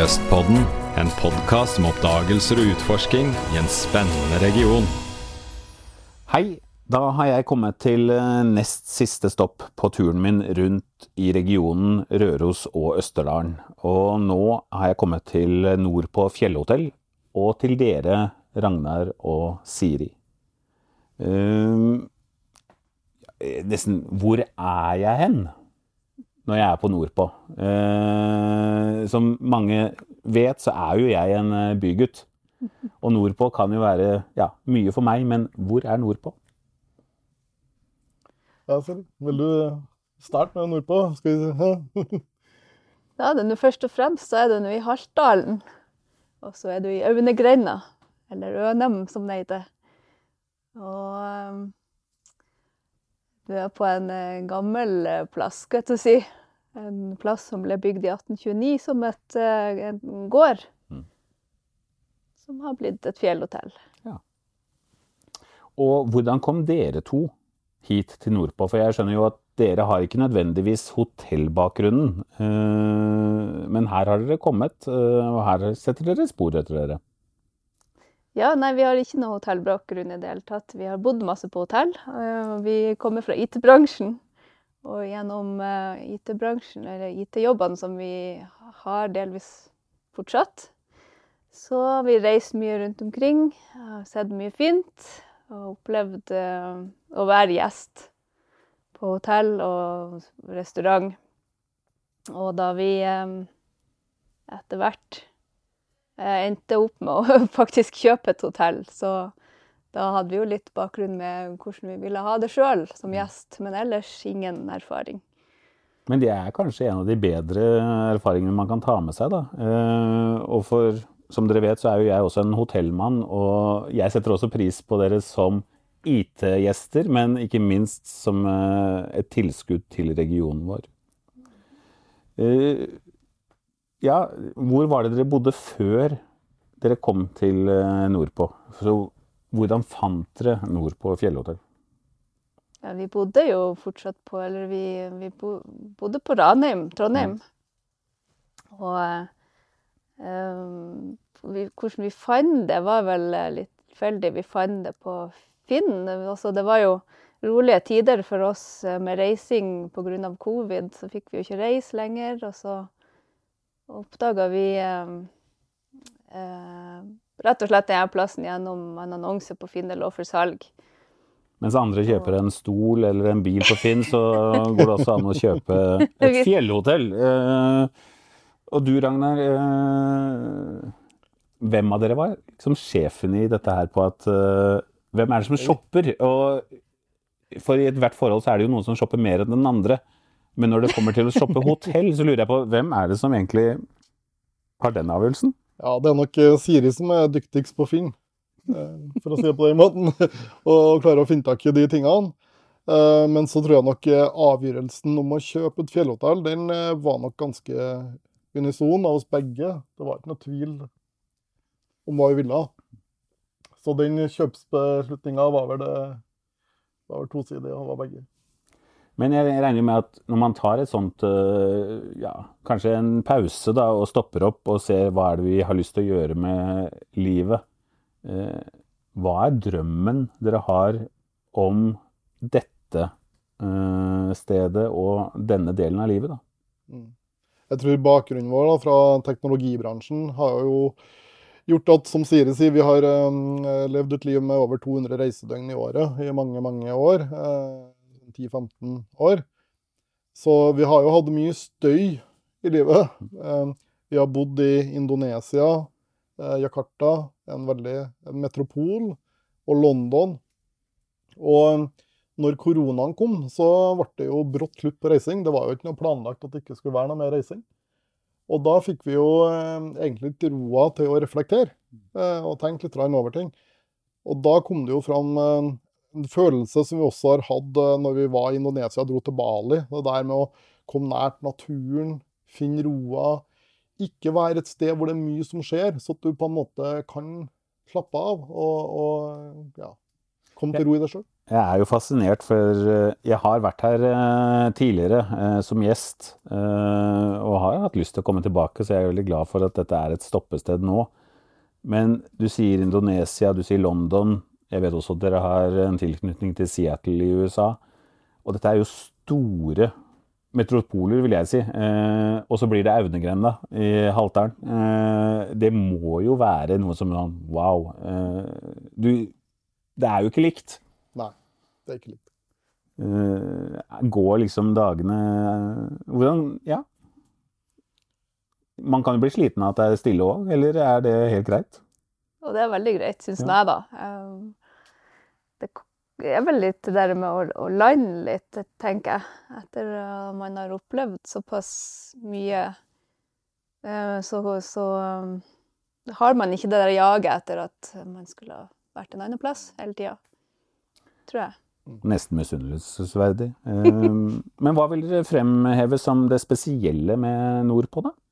Sørøstpodden, en podcast om oppdagelser og utforsking i en spennende region. Hei, da har jeg kommet til nest siste stopp på turen min rundt i regionen Røros og Østerdalen. Og nå har jeg kommet til nord på Fjellhotell, og til dere, Ragnar og Siri. Nesten, hvor er jeg hen når jeg er på nordpå? Som mange vet, så er jo jeg en bygutt. Og nordpå kan jo være mye for meg, men hvor er nordpå? Ja, Siri, vil du starte med nordpå? Skal vi se. Ja, det er nå først og fremst, så er det nå i Haltdalen. Og så er du i Aunegreina, eller Ønem som det heter. Og du er på en gammel plass, skal jeg si. En plass som ble bygd i 1829 som en gård. Som har blitt et fjellhotell. Ja. Og hvordan kom dere to hit til nordpå? For jeg skjønner jo at dere har ikke nødvendigvis hotellbakgrunnen. Men her har dere kommet, og her setter dere spor etter dere. Ja, nei, vi har ikke noe hotellbakgrunn i det hele tatt. Vi har bodd masse på hotell. Vi kommer fra IT-bransjen. Og gjennom IT-bransjen, eller IT-jobbene som vi har delvis fortsatt, så har vi reist mye rundt omkring, sett mye fint, og opplevd å være gjest på hotell og restaurant. Og da vi etter hvert endte opp med å faktisk kjøpe et hotell, så da hadde vi jo litt bakgrunn med hvordan vi ville ha det selv som gjest, men ellers ingen erfaring. Men det er kanskje en av de bedre erfaringene man kan ta med seg da. Og for, som dere vet, så er jo jeg også en hotellmann, og jeg setter også pris på dere som IT-gjester, men ikke minst som et tilskudd til regionen vår. Ja, hvor var det dere bodde før dere kom til nordpå? Så hvordan fant dere nordpå Fjellhotell? Ja, vi bodde jo fortsatt på, eller vi bodde på Ranheim, Trondheim. Og hvordan vi fant det var vel litt tilfeldig. Vi fant det på Finn. Altså, det var jo rolige tider for oss med reising på grunn av covid, så fikk vi jo ikke reise lenger, og så oppdaget vi rett og slett denne plassen gjennom en annonse på Finn det lå for salg. Mens andre kjøper en stol eller en bil på Finn, så går det også an å kjøpe et fjellhotell. Og du, Ragnar, hvem av dere var liksom sjefen i dette her på at hvem er det som shopper? Og for i hvert forhold så er det jo noen som shopper mer enn den andre. Men når det kommer til å shoppe hotell, så lurer jeg på, hvem er det som egentlig har den avgjørelsen? Ja, det er nok Siri som er dyktigst på Finn, for å si det på den måten, og klarer å finne tak i de tingene. Men så tror jeg nok avgjørelsen om å kjøpe et fjellhotell, den var nok ganske unison av oss begge. Det var ikke noe tvil om hva vi ville. Så den kjøpsbeslutningen var vel tosidig og var begge. Men jeg regner med at når man tar et sånt, kanskje en pause da, og stopper opp og ser hva er det vi har lyst til å gjøre med livet, hva er drømmen dere har om dette stedet og denne delen av livet da? Jeg tror bakgrunnen vår da, fra teknologibransjen har jo gjort at, som Siri sier, vi har levd et liv med over 200 reisedøgn i året i mange, mange år. 10-15 år. Så vi har jo hatt mye støy i livet. Vi har bodd i Indonesia, Jakarta, en metropol, og London. Og når koronaen kom, så ble det jo brått slutt på reising. Det var jo ikke noe planlagt at det ikke skulle være noe mer reising. Og da fikk vi jo egentlig litt roa til å reflektere, og tenke litt over ting. Og da kom det jo fram en følelse som vi også har hatt når vi var i Indonesia og dro til Bali. Det der med å komme nært naturen, finne roa, ikke være et sted hvor det er mye som skjer, så at du på en måte kan slappe av og komme til ro i deg selv. Jeg jo fascinert, for jeg har vært her tidligere som gjest, og har hatt lyst til å komme tilbake, så jeg veldig glad for at dette et stoppested nå. Men du sier Indonesia, du sier London, jeg vet også at dere har en tilknytning til Seattle i USA, og dette jo store metropoler, vil jeg si. Og så blir det Audnegren da, i Haltdalen. Det må jo være noe som sånn, wow. Det jo ikke likt. Nei, det ikke likt. Går liksom dagene... Hvordan, ja. Man kan jo bli sliten av at det stille også, eller det helt greit? Og det veldig greit, synes jeg da. Det vel litt det der med å lande litt, tenker jeg. Etter man har opplevd såpass mye, så har man ikke det der jaget etter at man skulle ha vært en annen plass hele tiden, tror jeg. Nesten misunnelsesverdig. Men hva vil dere fremheve som det spesielle med nordpå da?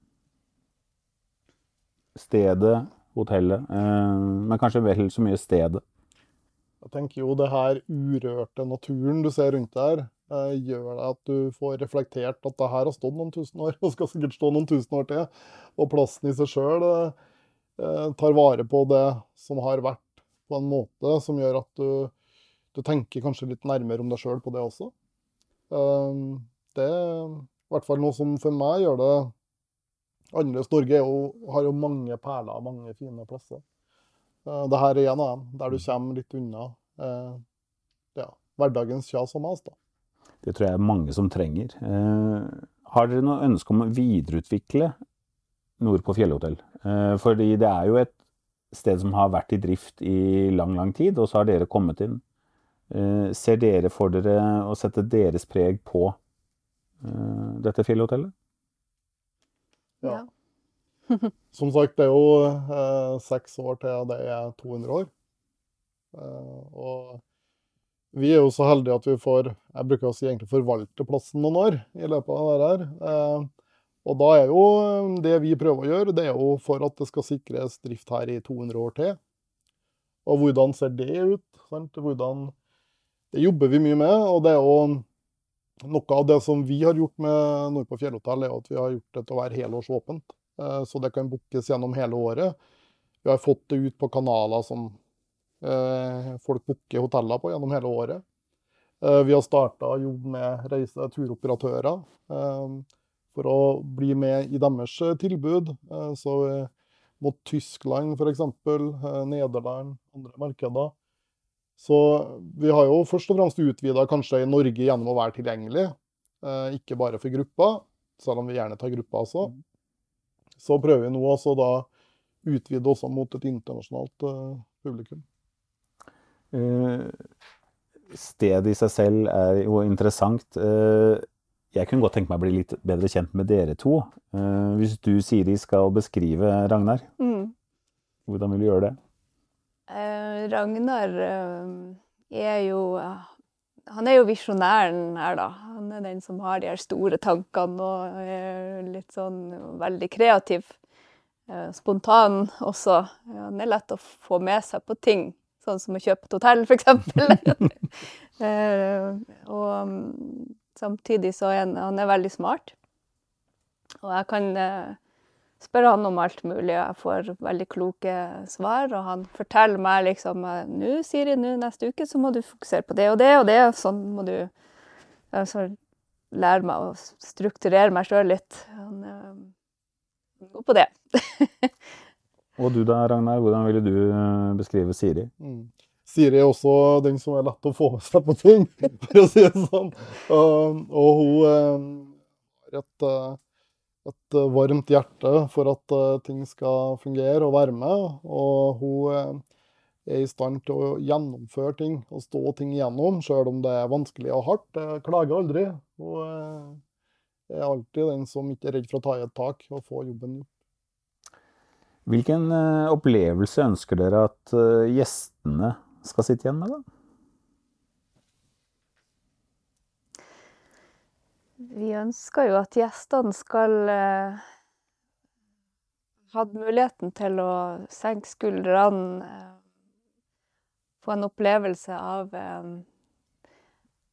Stedet, hotellet, men kanskje vel så mye stedet. Jeg tenker jo det her urørte naturen du ser rundt der, gjør det at du får reflektert at det her har stått noen tusen år, og skal sikkert stå noen tusen år til. Og plassen i seg selv tar vare på det som har vært på en måte som gjør at du tenker kanskje litt nærmere om deg selv på det også. Det i hvert fall noe som for meg gjør det annerledes. Norge har jo mange perler, mange fine plasser. Det her en av dem, der du kommer litt unna hverdagens kjas og mas da. Det tror jeg mange som trenger. Har dere noe ønske om å videreutvikle Nord på Fjellhotell? Fordi det jo et sted som har vært i drift i lang, lang tid, og så har dere kommet inn. Ser dere for dere å sette deres preg på dette fjellhotellet? Ja. Som sagt, det jo 6 år til det 200 år. Og vi jo så heldige at vi får, jeg bruker å si egentlig forvalte plassen noen år i løpet av det her. Og da jo det vi prøver å gjøre, det jo for at det skal sikres drift her i 200 år til. Og hvordan ser det ut? Sant? Det jobber vi mye med, og det jo noe av det som vi har gjort med Nord på Fjellhotell, at vi har gjort det til å være helårsåpent. Så det kan bookes gjennom hele året. Vi har fått det ut på kanaler som folk booker hoteller på gjennom hele året. Vi har startet å jobbe med turoperatører for å bli med i deres tilbud. Så mot Tyskland for eksempel, Nederland, andre markeder. Så vi har jo først og fremst utvidet kanskje i Norge gjennom å være tilgjengelig. Ikke bare for grupper, selv om vi gjerne tar grupper også. Så prøver vi nå også da utvide også mot et internasjonalt publikum. Stedet i seg selv jo interessant. Jeg kunne godt tenke meg å bli litt bedre kjent med dere to. Hvis du, Siri, skal beskrive Ragnar, hvordan vil du gjøre det? Ragnar han jo visjonæren her da. Han den som har de her store tankene og litt sånn veldig kreativ, spontan også. Han lett å få med seg på ting, sånn som å kjøpe et hotell for eksempel. Og samtidig så han veldig smart. Og jeg kan spørre han om alt mulig, og jeg får veldig kloke svar, og han forteller meg liksom, nå Siri, neste uke så må du fokusere på det og det, og det, og sånn må du lære meg å strukturere meg selv litt. Han går på det. Og du da, Ragnar, hvordan ville du beskrive Siri? Siri også den som lett å få med seg på ting, for å si det sånn. Og hun har et varmt hjerte for at ting skal fungere og være med, og hun i stand til å gjennomføre ting og stå ting igjennom, selv om det vanskelig og hardt. Jeg klager aldri. Hun alltid den som ikke redd for å ta i et tak og få jobben gjort. Hvilken opplevelse ønsker dere at gjestene skal sitte igjen med da? Vi ønsker jo at gjestene skal ha muligheten til å senke skuldrene, få en opplevelse av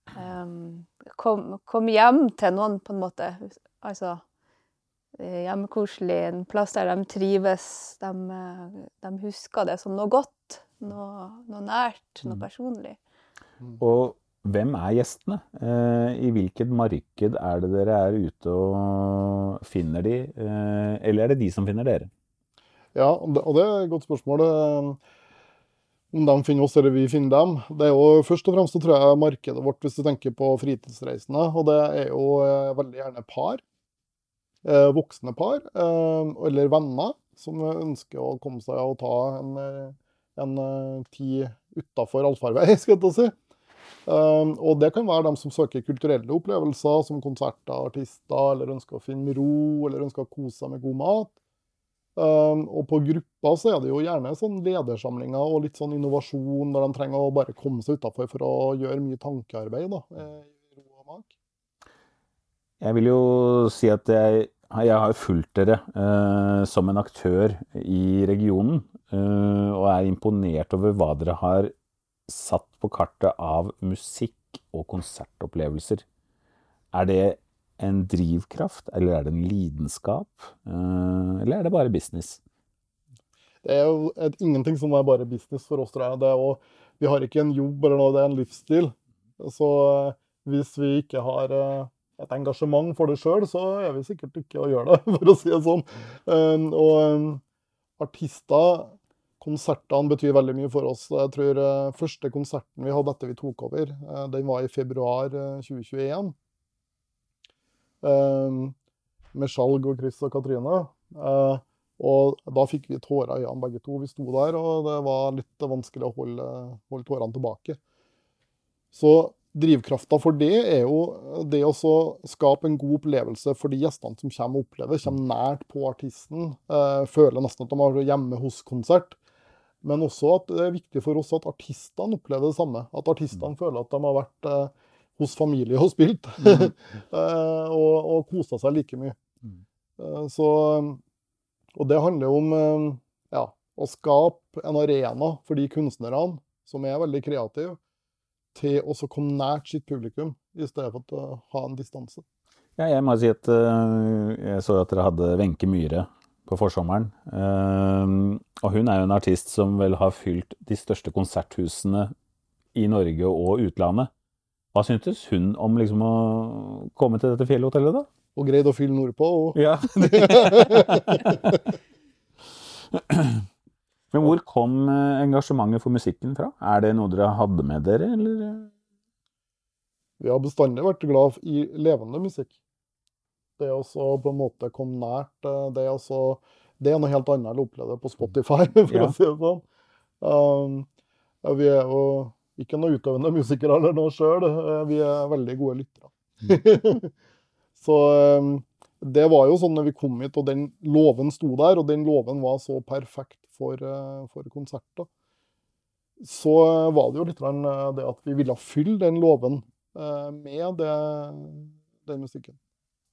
kom hjem til noen på en måte, altså hjemmekoselig, en plass der de trives, de husker det som noe godt, noe nært, noe personlig. Og hvem er gjestene? I hvilket marked er det dere er ute og finner de, eller er det de som finner dere? Ja, og det er et godt spørsmål. Om de finner oss eller vi finner dem. Det er jo først og fremst, så tror jeg, markedet vårt hvis du tenker på fritidsreisende, og det er jo veldig gjerne par, voksne par, eller venner som ønsker å komme seg og ta en tid utenfor allfarvei, skal jeg si. Og det kan være de som søker kulturelle opplevelser, som konserter, artister, eller ønsker å finne ro, eller ønsker å kose seg med god mat. Og på gruppa så er det jo gjerne sånn ledersamlinger og litt sånn innovasjon, der de trenger å bare komme seg utenfor for å gjøre mye tankearbeid da, i ro og mak. Jeg vil jo si at jeg har fulgt dere som en aktør i regionen, og er imponert over hva dere har satt på kartet av musikk og konsertopplevelser. Er det en drivkraft, eller er det en lidenskap, eller er det bare business? Det er jo ingenting som er bare business for oss, tror jeg. Vi har ikke en jobb eller noe, det er en livsstil. Så hvis vi ikke har et engasjement for det selv, så er vi sikkert ikke å gjøre det, for å si det sånn. Og artister, konsertene betyr veldig mye for oss. Jeg tror første konserten vi hadde etter vi tok over, den var i februar 2021. Med Skjalg og Chris og Katrine. Og da fikk vi tårer i øynene begge to. Vi sto der, og det var litt vanskelig å holde tårene tilbake. Så drivkraften for det er jo det å skape en god opplevelse for de gjestene som kommer og opplever, kommer nært på artisten, føler nesten at de har hjemme hos konsert. Men også at det er viktig for oss at artistene opplever det samme. At artistene føler at de har vært hos familie og spilt, og koset seg like mye. Og det handler om å skape en arena for de kunstnerne som er veldig kreative, til å komme nært sitt publikum, i stedet for å ha en distanse. Ja, jeg må si at jeg så at dere hadde Wenche Myhre på forsommeren, og hun er jo en artist som vel har fylt de største konserthusene i Norge og utlandet. Hva syntes hun om liksom å komme til dette fjellhotellet da? Og greide å fylle nordpå. Ja. Men hvor kom engasjementet for musikken fra? Er det noe dere hadde med dere, eller? Vi har bestandig vært glad i levende musikk. Det å på en måte komme nært, det er noe helt annet å oppleve det på Spotify, for å si det sånn. Vi er jo ikke noe utøvende musikere eller noe selv, vi er veldig gode lyttere. Så det var jo sånn når vi kom hit, og den loven sto der, og den loven var så perfekt for konserter. Så var det jo litt det at vi ville fylle den loven med den musikken.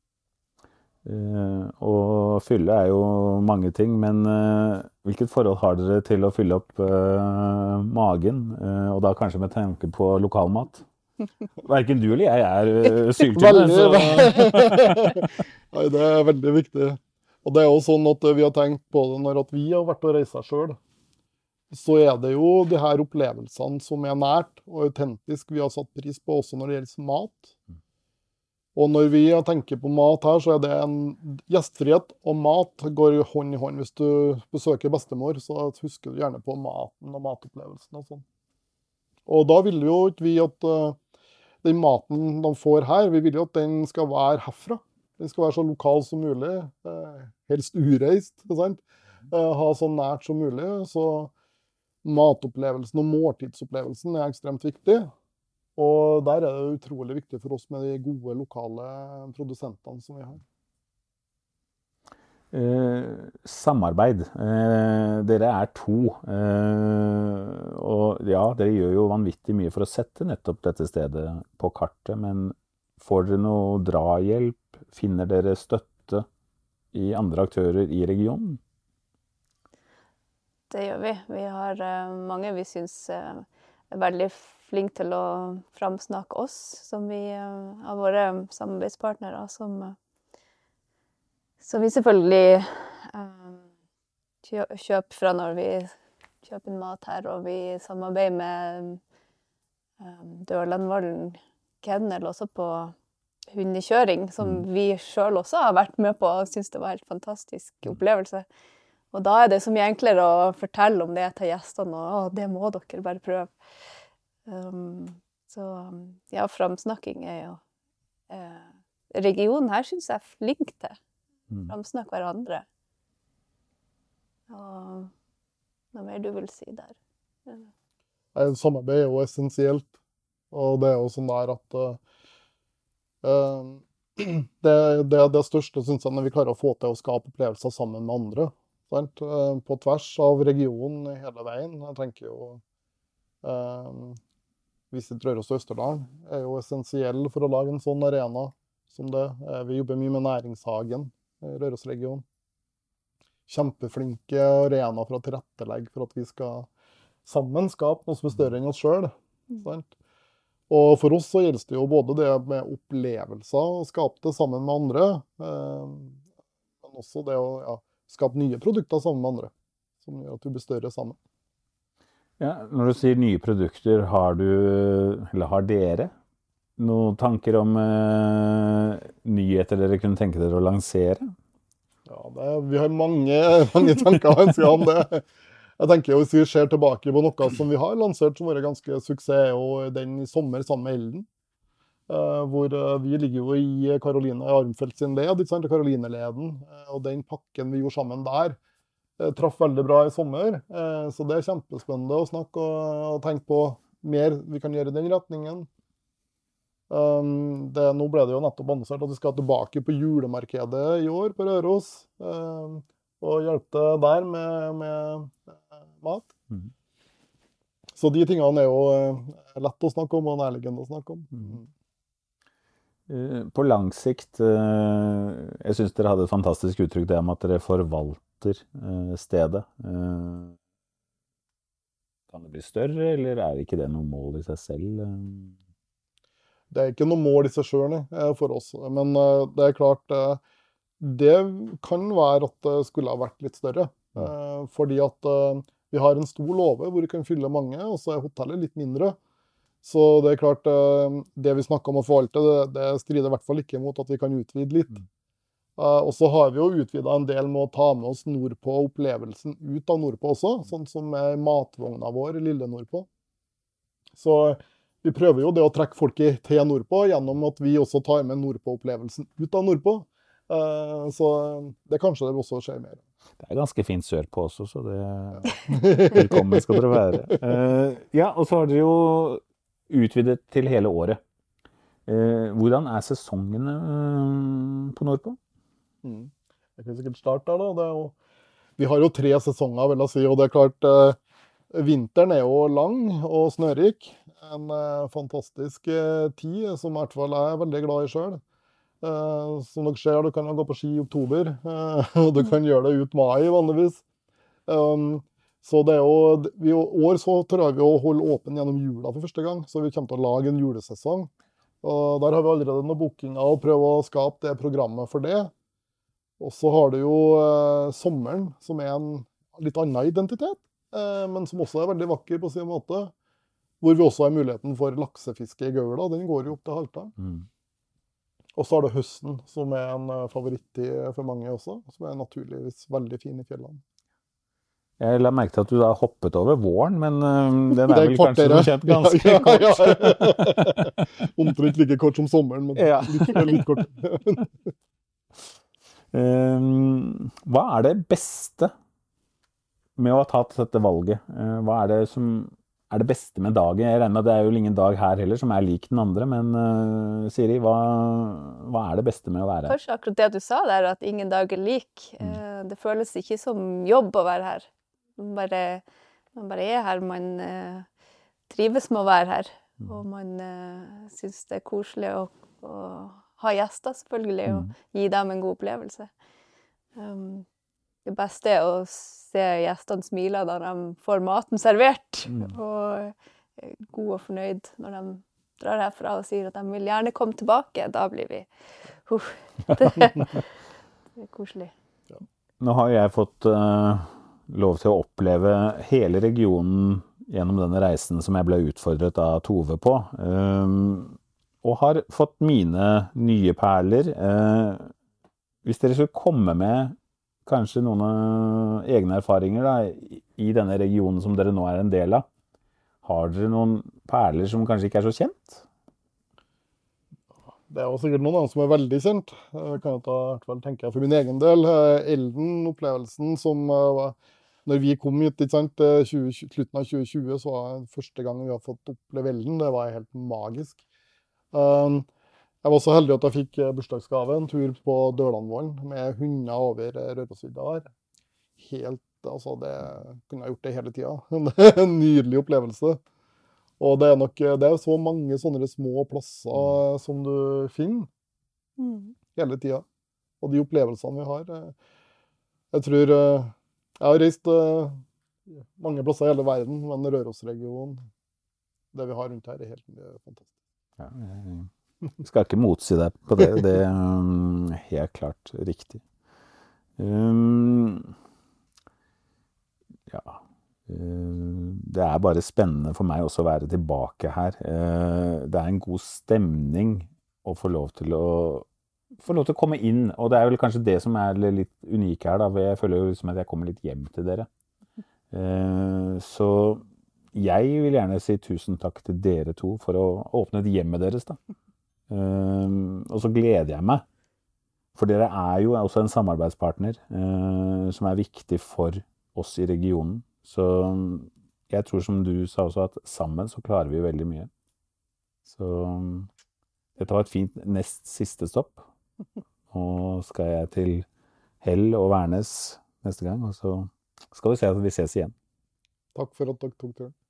Og fylle er jo mange ting, men hvilket forhold har dere til å fylle opp magen, og da kanskje med tanke på lokalmat? Hverken du eller jeg er syltynne. Nei, det er veldig viktig. Og det er jo sånn at vi har tenkt på det når at vi har vært og reist selv, så er det jo de her opplevelsene som er nært og autentisk vi har satt pris på, også når det gjelder mat. Og når vi tenker på mat her, så er det en gjestfrihet, og mat går hånd i hånd. Hvis du besøker bestemor, så husker du gjerne på maten og matopplevelsen og sånn. Og da vil jo ikke vi at den maten de får her, vi vil jo at den skal være herfra. Den skal være så lokal som mulig, helst ureist, ikke sant? Ha så nært som mulig, så matopplevelsen og måltidsopplevelsen er ekstremt viktig. Og der er det utrolig viktig for oss med de gode lokale produsentene som vi har. Samarbeid. Dere er to, og ja, dere gjør jo vanvittig mye for å sette nettopp dette stedet på kartet, men får dere noe drahjelp? Finner dere støtte i andre aktører i regionen? Det gjør vi. Vi har mange vi synes er veldig flink til å framsnakke oss, som vi av våre samarbeidspartnere, som vi selvfølgelig kjøper fra når vi kjøper inn mat her, og vi samarbeider med Dørlandvallen Kennel også på hundekjøring, som vi selv også har vært med på og synes det var en helt fantastisk opplevelse. Og da er det så mye enklere å fortelle om det til gjestene, og det må dere bare prøve. Så ja, framsnakking er jo regionen her synes jeg er flink til. Framsnakke hverandre. Og noe mer du vil si der? Samarbeid er jo essensielt, og det er jo sånn der at det største synes jeg når vi klarer å få til å skape opplevelser sammen med andre, sant? På tvers av regionen hele veien. Jeg tenker jo Visit Røros og Østerdalen er jo essensiell for å lage en sånn arena som det. Vi jobber mye med Næringshagen i Røros-regionen. Kjempeflinke arena for å tilrettelegge for at vi skal sammen skape noe som er større enn oss selv. Sant? Og for oss så gjelder det jo både det med opplevelser, å skape det sammen med andre, men også det å skape nye produkter sammen med andre, som gjør at vi blir større sammen. Ja, når du sier nye produkter, har dere noen tanker om nyheter dere kunne tenke dere å lansere? Ja, vi har mange tanker og ønsker om det. Jeg tenker jo, hvis vi ser tilbake på noe som vi har lansert som var ganske suksess, og den i sommer sammen med Elden, hvor vi ligger jo i Karoline Armfeldt sin led, Karoline-leden, og den pakken vi gjorde sammen der, traff veldig bra i sommer, så det er kjempespennende å snakke og tenke på mer vi kan gjøre i den retningen. Nå ble det jo nettopp annonsert at vi skal tilbake på julemarkedet i år på Røros, og hjelpe der med mat. Så de tingene er jo lett å snakke om og nærliggende å snakke om. På lang sikt, jeg synes dere hadde et fantastisk uttrykk det om at dere forvalter stedet. Kan det bli større, eller er ikke det noe mål i seg selv? Det er ikke noe mål i seg selv for oss, men det er klart, det kan være at det skulle ha vært litt større, fordi at vi har en stor låve hvor vi kan fylle mange, og så er hotellet litt mindre. Så det er klart, det vi snakker om å forvalte, det strider i hvert fall ikke mot at vi kan utvide litt. Og så har vi jo utvidet en del med å ta med oss nordpå, opplevelsen ut av nordpå også, sånn som er matvogna vår, lille nordpå. Så vi prøver jo det å trekke folk til nordpå, gjennom at vi også tar med nordpå-opplevelsen ut av nordpå. Så det kanskje det også skjer mer. Det er ganske fint sørpå også, så det velkommen skal dere være. Ja, og så har dere jo utvidet til hele året. Hvordan er sesongene på nordpå? Jeg kan sikkert starte der da. Vi har jo 3 sesonger, vil jeg si, og det er klart, vinteren er jo lang og snørik. En fantastisk tid, som i hvert fall jeg er veldig glad i selv. Som dere ser, du kan gå på ski i oktober, og du kan gjøre det ut mai vanligvis. Så det er jo, i år så tror vi å holde åpen gjennom jula for første gang, så vi kommer til å lage en julesesong. Og der har vi allerede noen bookinger og prøver å skape det programmet for det. Og så har du jo sommeren, som er en litt annen identitet, men som også er veldig vakker på sin måte. Hvor vi også har muligheten for laksefiske i Gaula, den går jo opp til Halta. Og så har du høsten, som er en favorittid for mange også, som er naturligvis veldig fin i fjellene. Jeg la merke til at du da hoppet over våren, men den er vel kanskje som kjent ganske kort. Ja. Omtrent like kort som sommeren, men litt kort. Hva er det beste med å ha tatt dette valget? Hva er det som er det beste med dagen? Jeg regner med at det er jo ingen dag her heller som er lik den andre, men Siri, hva er det beste med å være her? Først akkurat det du sa der, at ingen dag er lik. Det føles ikke som jobb å være her. Man bare er her, man trives med å være her, og man synes det er koselig å ha gjester selvfølgelig, og gi dem en god opplevelse. Det beste er å se gjestene smile når de får maten servert, og gode og fornøyd når de drar herfra og sier at de vil gjerne komme tilbake. Da blir vi det er koselig. Nå har jeg fått lov til å oppleve hele regionen gjennom denne reisen som jeg ble utfordret av Tove på, og har fått mine nye perler. Hvis dere skulle komme med kanskje noen egne erfaringer da, i denne regionen som dere nå er en del av, har dere noen perler som kanskje ikke er så kjent? Det er jo sikkert noen av dem som er veldig kjent. Jeg kan jo ta, i hvert fall tenker jeg for min egen del. Elden-opplevelsen som når vi kom hit, ikke sant, slutten av 2020, så var det første gang vi har fått oppleve Elden. Det var helt magisk. Jeg var så heldig at jeg fikk bursdagsgave, en tur på Dølandvollen med hunder over Rørosvidda her. Helt, altså det kunne jeg gjort det hele tiden. Det er en nydelig opplevelse. Og det er så mange sånne små plasser som du finner hele tiden. Og de opplevelsene vi har. Jeg tror jeg har reist mange plasser i hele verden, men Rørosregionen, det vi har rundt her, er helt fantastisk. Ja, jeg skal ikke motsi deg på det. Det er helt klart riktig. Ja, det er bare spennende for meg også å være tilbake her. Det er en god stemning å få lov til å komme inn, og det er vel kanskje det som er litt unik her da, for jeg føler jo liksom at jeg kommer litt hjem til dere. Så jeg vil gjerne si tusen takk til dere to for å åpne et hjemmet deres da. Og så gleder jeg meg, for dere er jo også en samarbeidspartner som er viktig for oss i regionen. Så jeg tror som du sa også at sammen så klarer vi veldig mye. Så dette var et fint nest siste stopp. Og skal jeg til Hell og Værnes neste gang, og så skal vi se at vi ses igjen. Takk for at dere tok turen.